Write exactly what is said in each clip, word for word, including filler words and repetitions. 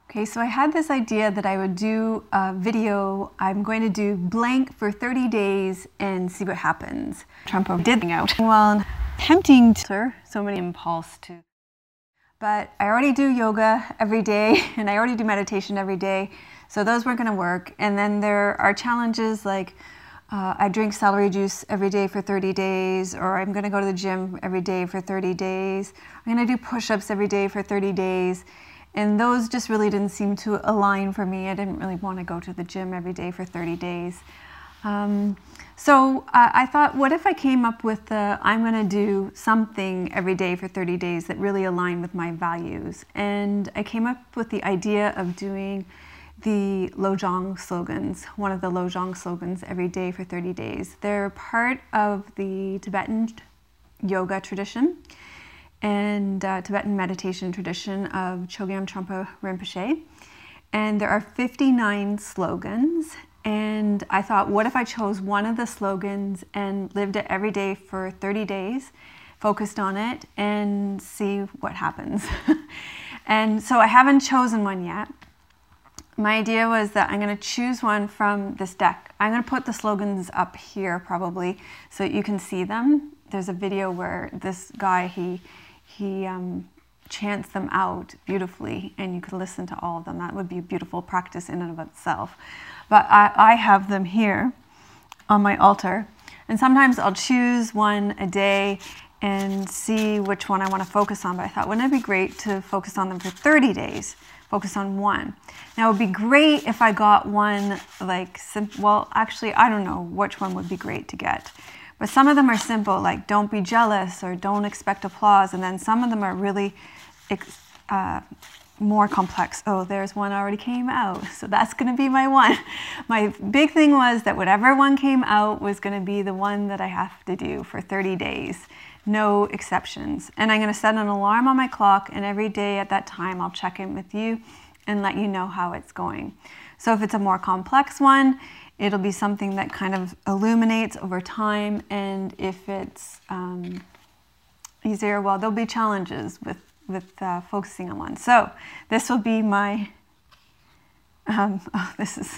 Okay, so I had this idea that I would do a video. I'm going to do blank for thirty days and see what happens. Trump did out. Well, tempting to, so many impulse to. But I already do yoga every day and I already do meditation every day. So those weren't going to work. And then there are challenges like uh, I drink celery juice every day for thirty days, or I'm going to go to the gym every day for thirty days. I'm going to do push-ups every day for thirty days. And those just really didn't seem to align for me. I didn't really want to go to the gym every day for thirty days. Um, so uh, I thought, what if I came up with the, I'm going to do something every day for thirty days that really aligned with my values. And I came up with the idea of doing the Lojong slogans, one of the Lojong slogans every day for thirty days. They're part of the Tibetan yoga tradition and uh, Tibetan meditation tradition of Chogyam Trungpa Rinpoche. And there are fifty-nine slogans. And I thought, what if I chose one of the slogans and lived it every day for thirty days, focused on it, and see what happens. And so I haven't chosen one yet. My idea was that I'm going to choose one from this deck. I'm going to put the slogans up here probably so that you can see them. There's a video where this guy, he He um, chants them out beautifully, and you could listen to all of them. That would be a beautiful practice in and of itself. But I, I have them here on my altar, and sometimes I'll choose one a day and see which one I want to focus on. But I thought, wouldn't it be great to focus on them for thirty days? Focus on one. Now, it would be great if I got one like, well, actually, I don't know which one would be great to get. But some of them are simple, like don't be jealous or don't expect applause. And then some of them are really uh, more complex. Oh, there's one already came out. So that's going to be my one. My big thing was that whatever one came out was going to be the one that I have to do for thirty days. No exceptions. And I'm going to set an alarm on my clock. And every day at that time, I'll check in with you and let you know how it's going. So if it's a more complex one, it'll be something that kind of illuminates over time, and if it's um, easier, well, there'll be challenges with, with uh, focusing on one. So this will be my, um, oh, this is,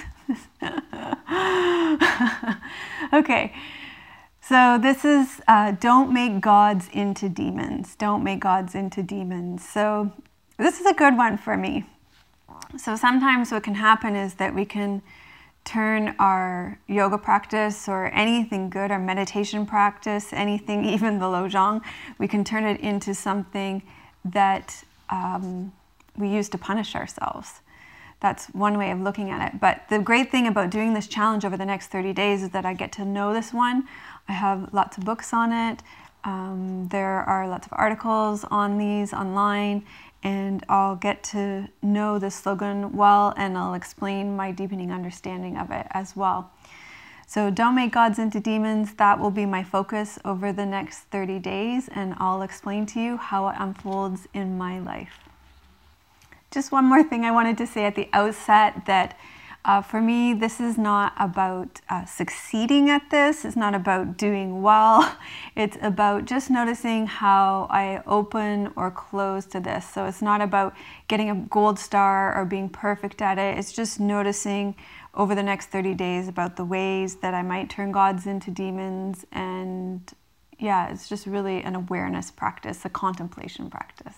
okay. So this is, uh, don't make gods into demons. Don't make gods into demons. So this is a good one for me. So sometimes what can happen is that we can turn our yoga practice or anything good, our meditation practice, anything, even the Lojong, we can turn it into something that um, we use to punish ourselves. That's one way of looking at it. But the great thing about doing this challenge over the next thirty days is that I get to know this one. I have lots of books on it. Um, there are lots of articles on these online. And I'll get to know the slogan well, and I'll explain my deepening understanding of it as well. So don't make gods into demons. That will be my focus over the next thirty days, and I'll explain to you how it unfolds in my life. Just one more thing I wanted to say at the outset, that Uh, for me, this is not about uh, succeeding at this. It's not about doing well. It's about just noticing how I open or close to this. So it's not about getting a gold star or being perfect at it. It's just noticing over the next thirty days about the ways that I might turn gods into demons. And yeah, it's just really an awareness practice, a contemplation practice.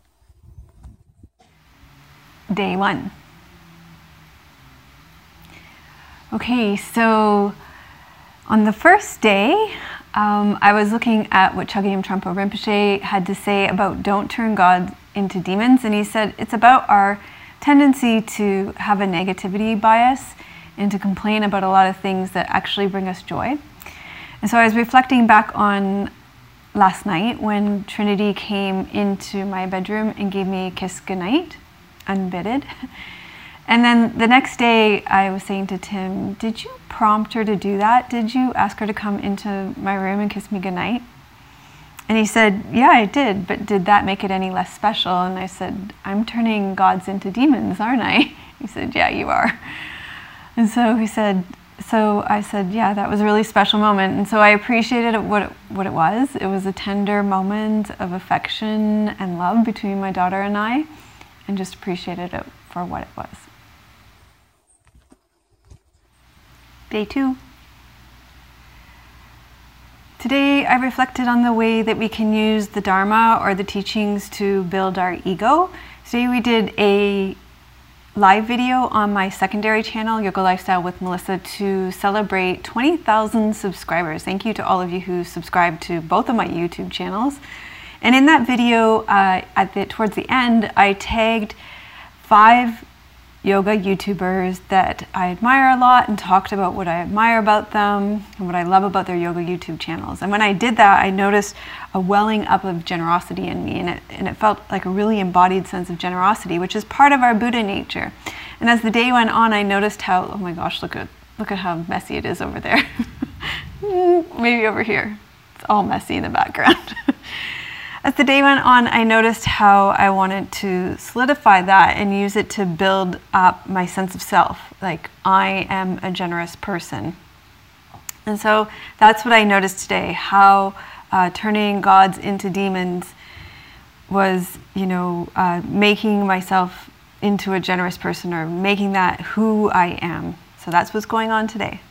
Day one. Okay, so on the first day, um, I was looking at what Chogyam Trungpa Rinpoche had to say about don't turn God into demons, and he said it's about our tendency to have a negativity bias and to complain about a lot of things that actually bring us joy. And so I was reflecting back on last night when Trinity came into my bedroom and gave me a kiss goodnight, unbidden. And then the next day, I was saying to Tim, did you prompt her to do that? Did you ask her to come into my room and kiss me goodnight? And he said, yeah, I did, but did that make it any less special? And I said, I'm turning gods into demons, aren't I? He said, yeah, you are. And so he said, so I said, yeah, that was a really special moment. And so I appreciated what it, what it was. It was a tender moment of affection and love between my daughter and I, and just appreciated it for what it was. Day two. Today I reflected on the way that we can use the Dharma or the teachings to build our ego. Today we did a live video on my secondary channel, Yoga Lifestyle with Melissa, to celebrate twenty thousand subscribers. Thank you to all of you who subscribed to both of my YouTube channels. And in that video, uh, at the, towards the end, I tagged five yoga YouTubers that I admire a lot and talked about what I admire about them and what I love about their yoga YouTube channels. And when I did that, I noticed a welling up of generosity in me, and it, and it felt like a really embodied sense of generosity, which is part of our Buddha nature. And as the day went on, I noticed how, oh my gosh, look at, look at how messy it is over there. Maybe over here. It's all messy in the background. As the day went on, I noticed how I wanted to solidify that and use it to build up my sense of self. Like, I am a generous person. And so that's what I noticed today, how uh, turning gods into demons was, you know, uh, making myself into a generous person, or making that who I am. So that's what's going on today.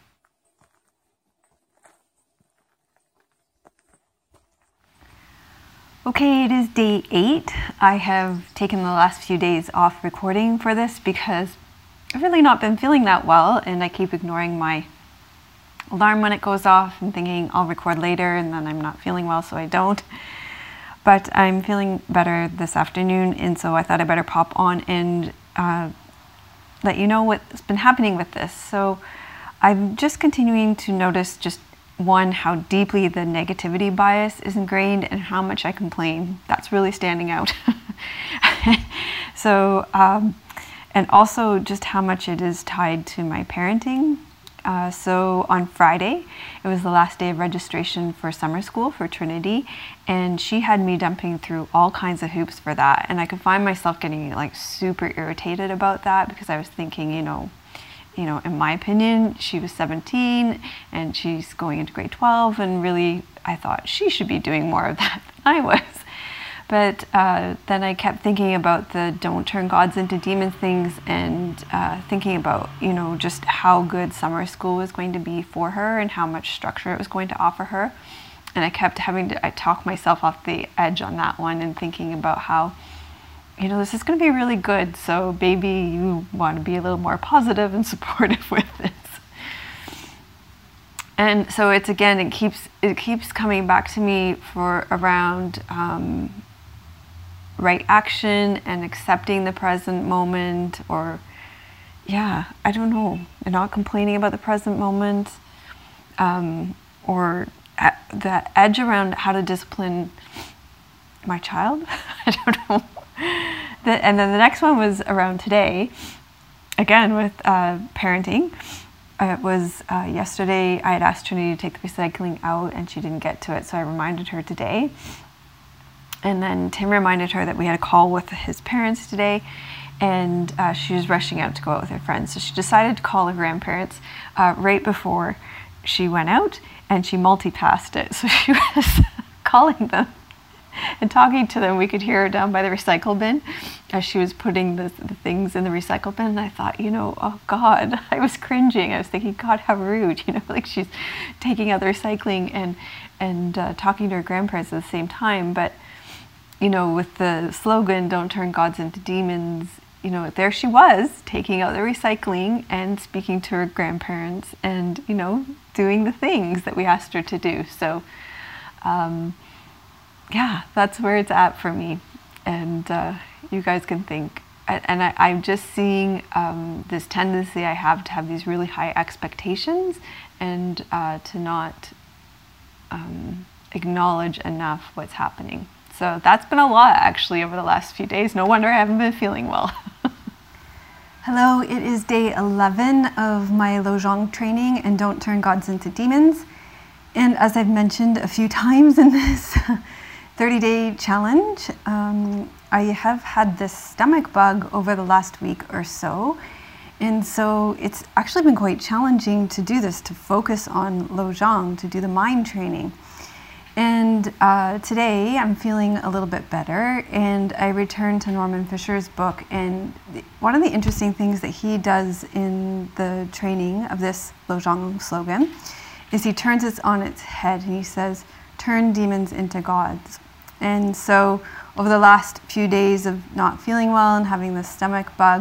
Okay, it is day eight. I have taken the last few days off recording for this because I've really not been feeling that well, and I keep ignoring my alarm when it goes off and thinking I'll record later, and then I'm not feeling well, so I don't. But I'm feeling better this afternoon, and so I thought I better pop on and uh, let you know what's been happening with this. So I'm just continuing to notice just one, how deeply the negativity bias is ingrained and how much I complain. That's really standing out. So, um, and also just how much it is tied to my parenting. Uh, so on Friday, it was the last day of registration for summer school for Trinity, and she had me jumping through all kinds of hoops for that. And I could find myself getting like super irritated about that, because I was thinking, you know, You know, in my opinion, she was seventeen and she's going into grade twelve, and really I thought she should be doing more of that than I was. But uh, then I kept thinking about the don't turn gods into demons things, and uh, thinking about, you know, just how good summer school was going to be for her and how much structure it was going to offer her. And I kept having to, I talked myself off the edge on that one, and thinking about how, you know, this is going to be really good, so baby, you want to be a little more positive and supportive with this. And so it's, again, it keeps it keeps coming back to me for around um, right action and accepting the present moment, or, yeah, I don't know, and not complaining about the present moment, um, or the edge around how to discipline my child. I don't know. The, and then the next one was around today, again with uh, parenting. Uh, it was uh, yesterday I had asked Trinity to take the recycling out, and she didn't get to it, so I reminded her today. And then Tim reminded her that we had a call with his parents today, and uh, she was rushing out to go out with her friends. So she decided to call her grandparents uh, right before she went out, and she multitasked it. So she was calling them and talking to them. We could hear her down by the recycle bin as she was putting the, the things in the recycle bin. And I thought, you know, oh God, I was cringing. I was thinking, God, how rude, you know, like she's taking out the recycling and, and uh, talking to her grandparents at the same time. But, you know, with the slogan, don't turn gods into demons, you know, there she was taking out the recycling and speaking to her grandparents and, you know, doing the things that we asked her to do. So, um, yeah, that's where it's at for me. And uh, you guys can think. And I, I'm just seeing um, this tendency I have to have these really high expectations, and uh, to not um, acknowledge enough what's happening. So that's been a lot, actually, over the last few days. No wonder I haven't been feeling well. Hello, it is day eleven of my Lojong training and Don't Turn Gods into Demons. And as I've mentioned a few times in this thirty-day challenge, um, I have had this stomach bug over the last week or so. And so it's actually been quite challenging to do this, to focus on Lojong, to do the mind training. And uh, today I'm feeling a little bit better, and I returned to Norman Fisher's book. And one of the interesting things that he does in the training of this Lojong slogan is he turns it on its head, and he says, turn demons into gods. And so over the last few days of not feeling well and having this stomach bug,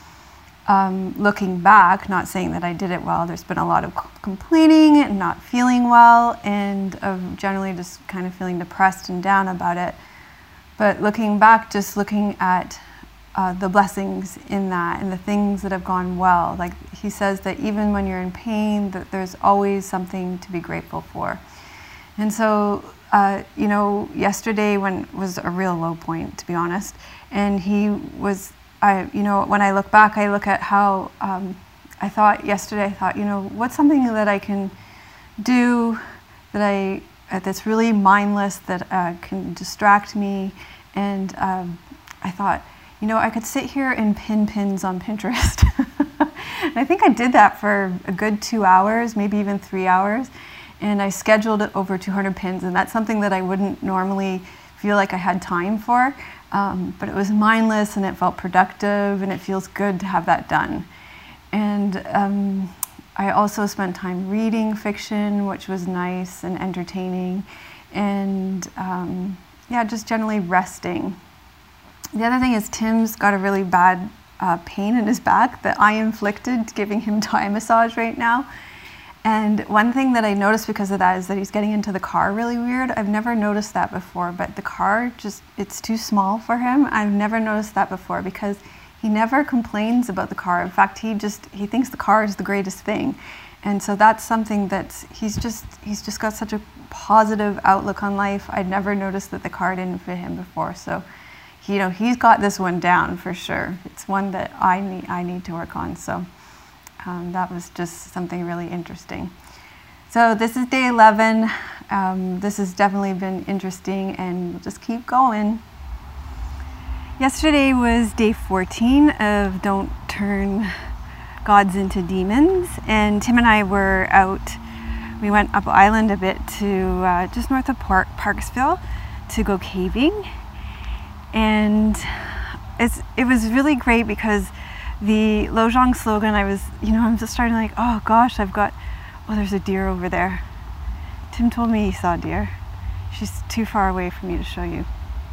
Um, looking back, not saying that I did it well, there's been a lot of complaining and not feeling well, and of generally just kind of feeling depressed and down about it. But looking back, just looking at uh, the blessings in that and the things that have gone well. Like he says that even when you're in pain, that there's always something to be grateful for. And so, uh, you know, yesterday when was a real low point, to be honest, and he was I, you know, when I look back, I look at how um, I thought yesterday, I thought, you know, what's something that I can do that I, uh, that's really mindless, that uh, can distract me. And um, I thought, you know, I could sit here and pin pins on Pinterest. And I think I did that for a good two hours, maybe even three hours. And I scheduled over two hundred pins, and that's something that I wouldn't normally feel like I had time for. Um, but it was mindless and it felt productive, and it feels good to have that done. And um, I also spent time reading fiction, which was nice and entertaining, and um, yeah, just generally resting. The other thing is Tim's got a really bad uh, pain in his back that I inflicted giving him Thai massage right now. And one thing that I noticed because of that is that he's getting into the car really weird. I've never noticed that before, but the car just, it's too small for him. I've never noticed that before because he never complains about the car. In fact, he just, he thinks the car is the greatest thing. And so that's something that's, he's just, he's just got such a positive outlook on life. I'd never noticed that the car didn't fit him before. So, you know, he's got this one down for sure. It's one that I need, I need to work on, so. Um, that was just something really interesting. So this is day eleven. Um, this has definitely been interesting, and we'll just keep going. Yesterday was day fourteen of Don't Turn Gods into Demons, and Tim and I were out. We went up island a bit to uh, just north of Park, Parksville to go caving, and it's, it was really great because the Lojong slogan, I was, you know, I'm just starting like, oh gosh, I've got, oh, there's a deer over there. Tim told me he saw a deer. She's too far away for me to show you.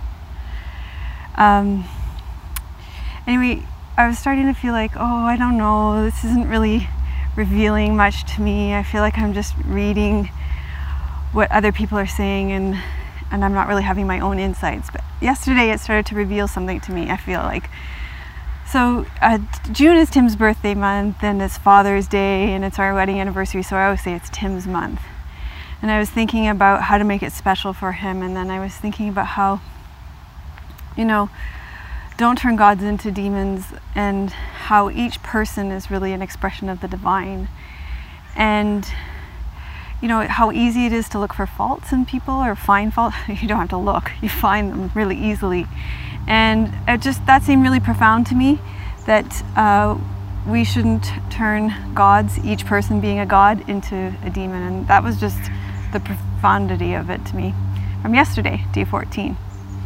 Um, anyway, I was starting to feel like, oh, I don't know, this isn't really revealing much to me. I feel like I'm just reading what other people are saying, and, and I'm not really having my own insights. But yesterday it started to reveal something to me, I feel like. So uh, June is Tim's birthday month, and it's Father's Day, and it's our wedding anniversary, so I always say it's Tim's month. And I was thinking about how to make it special for him, and then I was thinking about how, you know, don't turn gods into demons, and how each person is really an expression of the divine. And, you know, how easy it is to look for faults in people or find fault. You don't have to look, you find them really easily. And it just, that seemed really profound to me, that uh, we shouldn't turn gods, each person being a god, into a demon. And that was just the profundity of it to me from yesterday, day fourteen.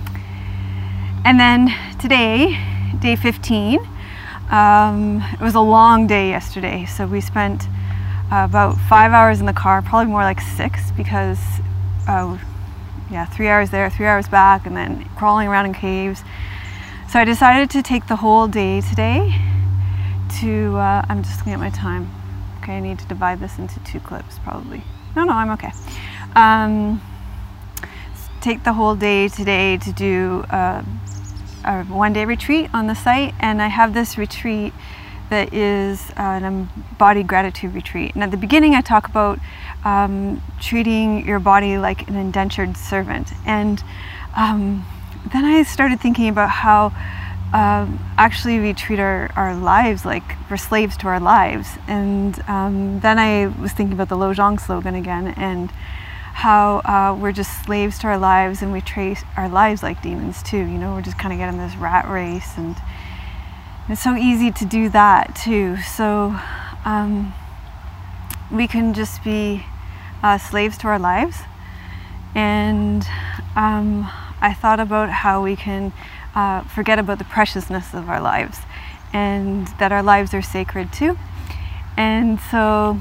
And then today, day fifteen, um, it was a long day yesterday. So we spent uh, about five hours in the car, probably more like six, because uh, yeah, three hours there, three hours back, and then crawling around in caves. So I decided to take the whole day today to, uh, I'm just looking at my time. Okay, I need to divide this into two clips probably. No, no, I'm okay. Um, take the whole day today to do uh, a one-day retreat on the site, and I have this retreat that is an embodied gratitude retreat. And at the beginning I talk about um, treating your body like an indentured servant. And um, then I started thinking about how um, actually we treat our, our lives like we're slaves to our lives. And um, then I was thinking about the Lojong slogan again, and how uh, we're just slaves to our lives, and we treat our lives like demons too. You know, we're just kind of getting this rat race, and it's so easy to do that too. So um, we can just be uh, slaves to our lives, And um, I thought about how we can uh, forget about the preciousness of our lives, and that our lives are sacred too. And so,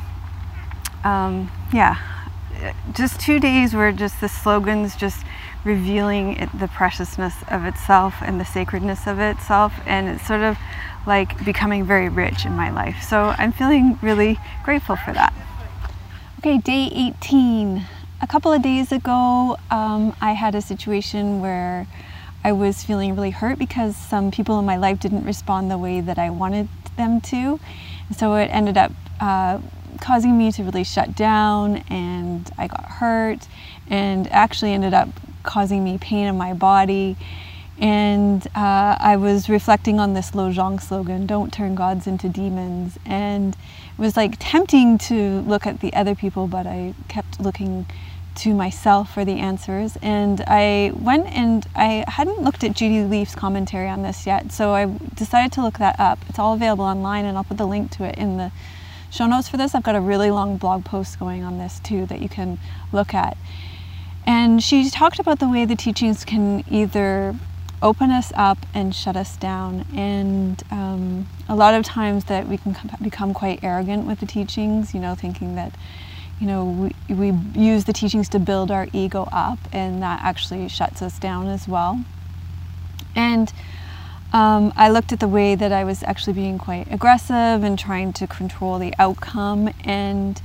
um, yeah, just two days were just the slogans just revealing it, the preciousness of itself and the sacredness of itself, and it's sort of like becoming very rich in my life. So I'm feeling really grateful for that. Okay, day eighteen. A couple of days ago, um, I had a situation where I was feeling really hurt because some people in my life didn't respond the way that I wanted them to. So it ended up uh, causing me to really shut down, and I got hurt, and actually ended up causing me pain in my body. And uh, I was reflecting on this Lojong slogan, "Don't turn gods into demons." And it was like tempting to look at the other people, but I kept looking to myself for the answers. And I went and I hadn't looked at Judy Leaf's commentary on this yet, so I decided to look that up. It's all available online, and I'll put the link to it in the show notes for this. I've got a really long blog post going on this too that you can look at. And she talked about the way the teachings can either open us up and shut us down, and um, a lot of times that we can become quite arrogant with the teachings, you know, thinking that, you know, we, we use the teachings to build our ego up, and that actually shuts us down as well. And um, I looked at the way that I was actually being quite aggressive and trying to control the outcome, and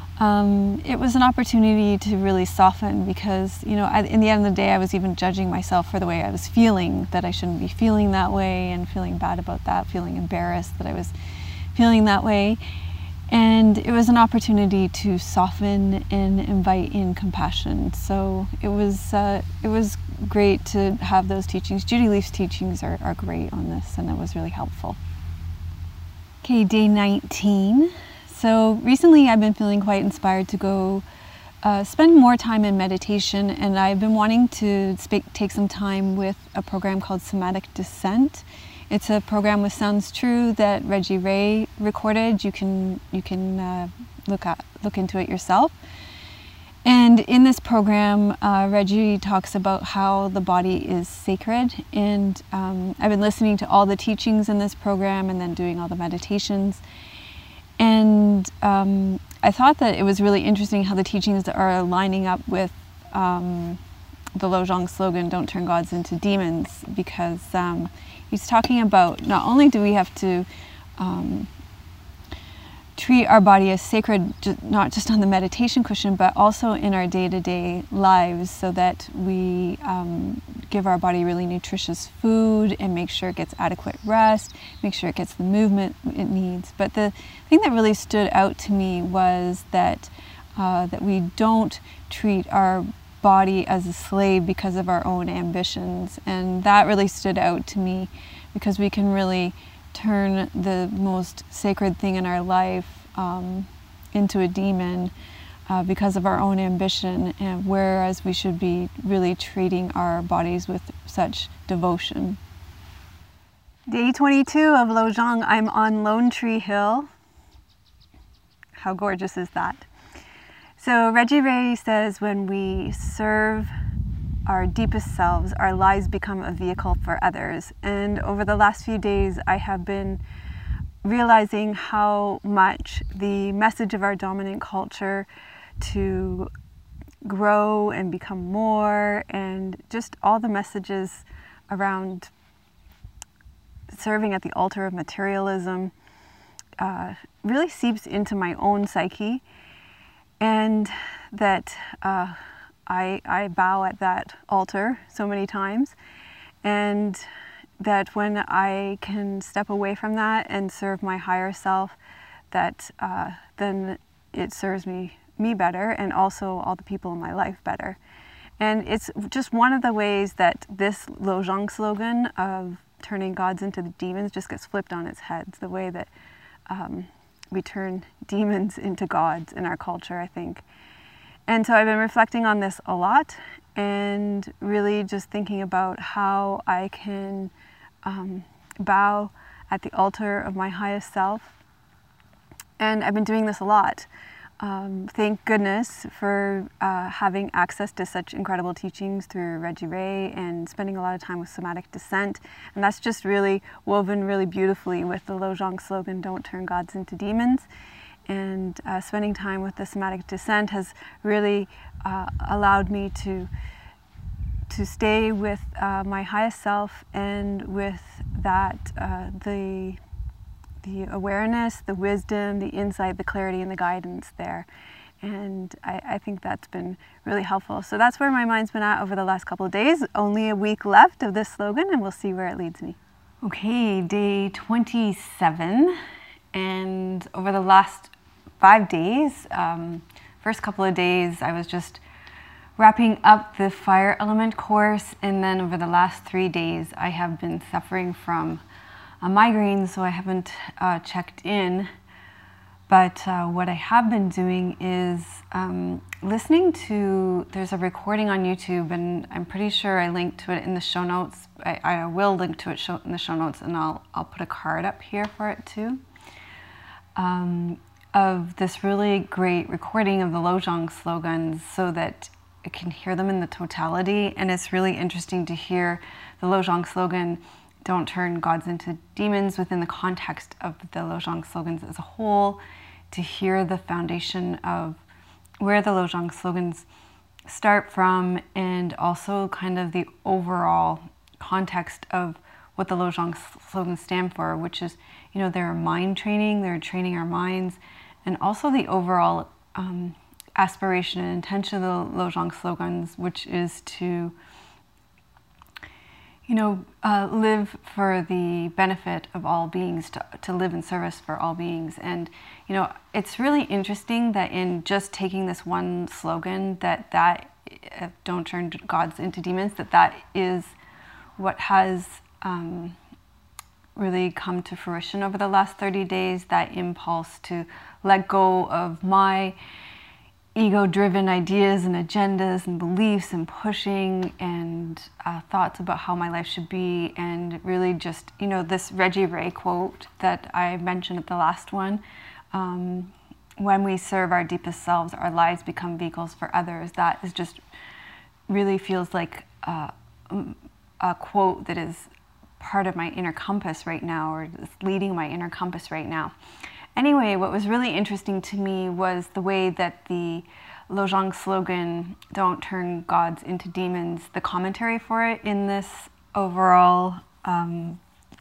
um, it was an opportunity to really soften, because, you know, I, in the end of the day, I was even judging myself for the way I was feeling, that I shouldn't be feeling that way, and feeling bad about that, feeling embarrassed that I was feeling that way. And it was an opportunity to soften and invite in compassion. So it was uh, it was great to have those teachings. Judy Leaf's teachings are, are great on this, and that was really helpful. Okay, day nineteen. So recently I've been feeling quite inspired to go uh, spend more time in meditation, and I've been wanting to speak, take some time with a program called Somatic Descent. It's a program with Sounds True that Reggie Ray recorded. You can you can uh, look at look into it yourself. And in this program, uh, Reggie talks about how the body is sacred. And um, I've been listening to all the teachings in this program, and then doing all the meditations. And um, I thought that it was really interesting how the teachings are lining up with um, the Lojong slogan, "Don't turn gods into demons," because um, he's talking about not only do we have to um, treat our body as sacred, not just on the meditation cushion, but also in our day-to-day lives, so that we um, give our body really nutritious food and make sure it gets adequate rest, make sure it gets the movement it needs. But the thing that really stood out to me was that uh, that we don't treat our body as a slave because of our own ambitions, and that really stood out to me, because we can really turn the most sacred thing in our life um, into a demon uh, because of our own ambition, and whereas we should be really treating our bodies with such devotion. Day twenty-two of Lojong. I'm on Lone Tree Hill. How gorgeous is that? So Reggie Ray says when we serve our deepest selves, our lives become a vehicle for others. And over the last few days, I have been realizing how much the message of our dominant culture to grow and become more, and just all the messages around serving at the altar of materialism uh, really seeps into my own psyche. And that uh, I, I bow at that altar so many times, and that when I can step away from that and serve my higher self, that uh, then it serves me, me better, and also all the people in my life better. And it's just one of the ways that this Lojong slogan of turning gods into the demons just gets flipped on its head. The way that um, we turn demons into gods in our culture, I think. And so I've been reflecting on this a lot, and really just thinking about how I can um, bow at the altar of my highest self. And I've been doing this a lot. Um, thank goodness for uh, having access to such incredible teachings through Reggie Ray and spending a lot of time with somatic descent. And that's just really woven really beautifully with the Lojong slogan, "Don't turn gods into demons." And uh, spending time with the somatic descent has really uh, allowed me to to stay with uh, my highest self and with that, uh, the the awareness, the wisdom, the insight, the clarity, and the guidance there. And I, I think that's been really helpful. So that's where my mind's been at over the last couple of days. Only a week left of this slogan, and we'll see where it leads me. Okay, day twenty-seven. And over the last five days, um, first couple of days, I was just wrapping up the fire element course. And then over the last three days, I have been suffering from a migraine, so I haven't uh, checked in. But uh, what I have been doing is um, listening to, there's a recording on YouTube, and I'm pretty sure I linked to it in the show notes. I, I will link to it show, in the show notes, and I'll, I'll put a card up here for it too. Um, of this really great recording of the Lojong slogans so that I can hear them in the totality. And it's really interesting to hear the Lojong slogan, "Don't turn gods into demons," within the context of the Lojong slogans as a whole, to hear the foundation of where the Lojong slogans start from, and also kind of the overall context of what the Lojong slogans stand for, which is, you know, they're mind training, they're training our minds, and also the overall um, aspiration and intention of the Lojong slogans, which is to you know, uh, live for the benefit of all beings, to, to live in service for all beings. And, you know, it's really interesting that in just taking this one slogan, that that, uh, don't turn gods into demons, that that is what has um, really come to fruition over the last thirty days, that impulse to let go of my ego-driven ideas and agendas and beliefs and pushing and uh, thoughts about how my life should be, and really just, you know, this Reggie Ray quote that I mentioned at the last one, um, when we serve our deepest selves, our lives become vehicles for others. That is just really feels like uh, a quote that is part of my inner compass right now, or is leading my inner compass right now. Anyway, what was really interesting to me was the way that the Lojong slogan, "Don't turn gods into demons," the commentary for it in this overall, um,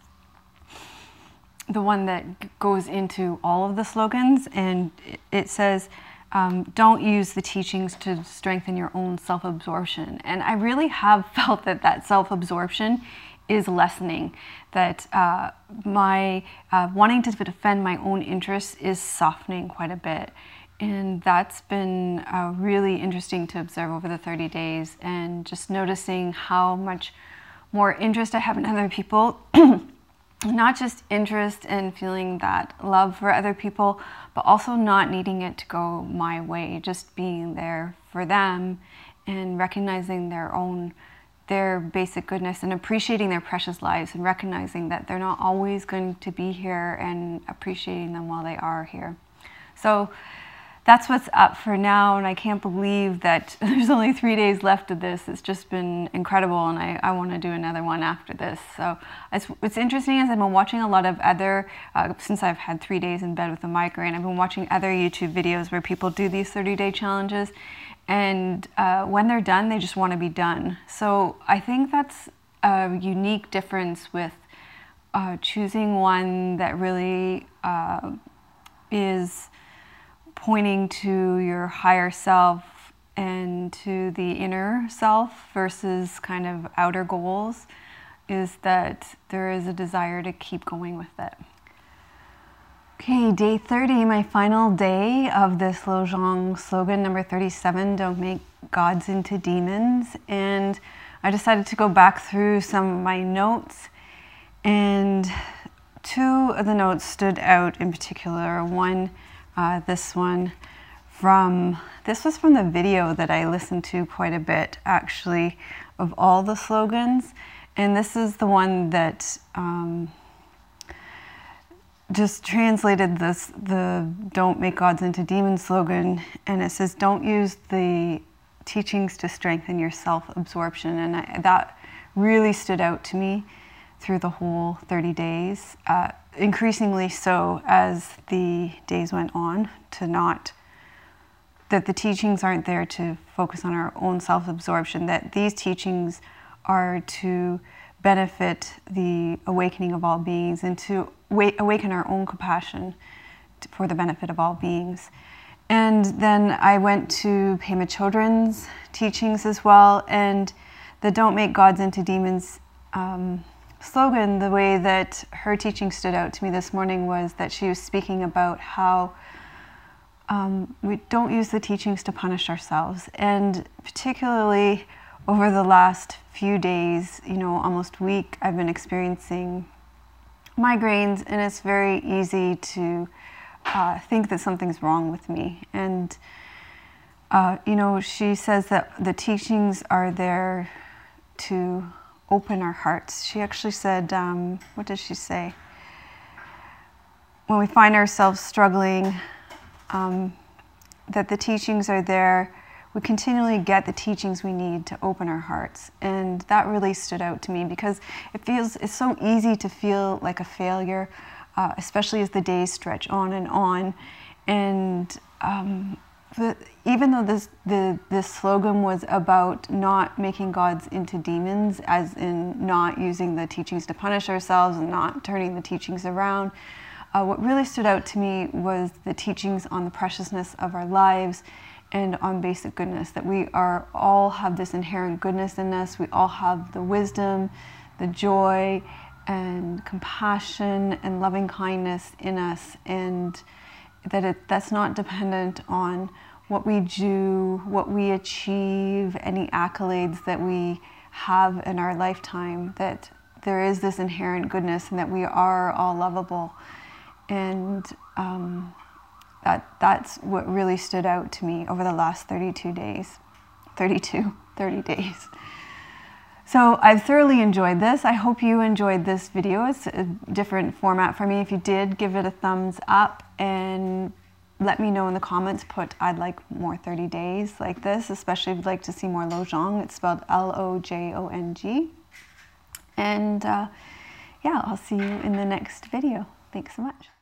the one that goes into all of the slogans, and it says, um, don't use the teachings to strengthen your own self-absorption. And I really have felt that that self-absorption is lessening, that uh, my uh, wanting to defend my own interests is softening quite a bit. And that's been uh, really interesting to observe over the thirty days, and just noticing how much more interest I have in other people. Not just interest and feeling that love for other people, but also not needing it to go my way, just being there for them and recognizing their own their basic goodness and appreciating their precious lives, and recognizing that they're not always going to be here, and appreciating them while they are here. So that's what's up for now, and I can't believe that there's only three days left of this. It's just been incredible, and I, I want to do another one after this. So it's, what's interesting is I've been watching a lot of other, uh, since I've had three days in bed with a migraine, I've been watching other YouTube videos where people do these thirty day challenges. And uh, when they're done, they just want to be done. So I think that's a unique difference with uh, choosing one that really uh, is pointing to your higher self and to the inner self versus kind of outer goals, is that there is a desire to keep going with it. Okay, day thirty, my final day of this Lojong slogan, number thirty-seven, "Don't make gods into demons." And I decided to go back through some of my notes, and two of the notes stood out in particular. One, uh, this one from, this was from the video that I listened to quite a bit, actually, of all the slogans. And this is the one that, um, just translated this, the "Don't make gods into demons" slogan, and it says, "Don't use the teachings to strengthen your self-absorption." And I, that really stood out to me through the whole thirty days, uh, increasingly so as the days went on, to not, that the teachings aren't there to focus on our own self-absorption, that these teachings are to benefit the awakening of all beings and to awaken our own compassion for the benefit of all beings. And then I went to Pema Chodron's teachings as well, and the "Don't make gods into demons" um, slogan, the way that her teaching stood out to me this morning was that she was speaking about how um, we don't use the teachings to punish ourselves. And particularly over the last few days, you know, almost week, I've been experiencing migraines, and it's very easy to uh, think that something's wrong with me. And, uh, you know, she says that the teachings are there to open our hearts. She actually said, um, what does she say? When we find ourselves struggling, um, that the teachings are there. We continually get the teachings we need to open our hearts. And that really stood out to me, because it feels, it's so easy to feel like a failure, uh, especially as the days stretch on and on. And um, the, even though this, the, this slogan was about not making gods into demons, as in not using the teachings to punish ourselves and not turning the teachings around, uh, what really stood out to me was the teachings on the preciousness of our lives and on basic goodness, that we are all have this inherent goodness in us. We all have the wisdom, the joy, and compassion and loving kindness in us, and that it, that's not dependent on what we do, what we achieve, any accolades that we have in our lifetime, that there is this inherent goodness and that we are all lovable. And um, That, that's what really stood out to me over the last thirty-two days, thirty-two, thirty days. So I've thoroughly enjoyed this. I hope you enjoyed this video. It's a different format for me. If you did, give it a thumbs up and let me know in the comments. Put, I'd like more thirty days like this, especially if you'd like to see more Lojong. It's spelled L O J O N G. And uh, yeah, I'll see you in the next video. Thanks so much.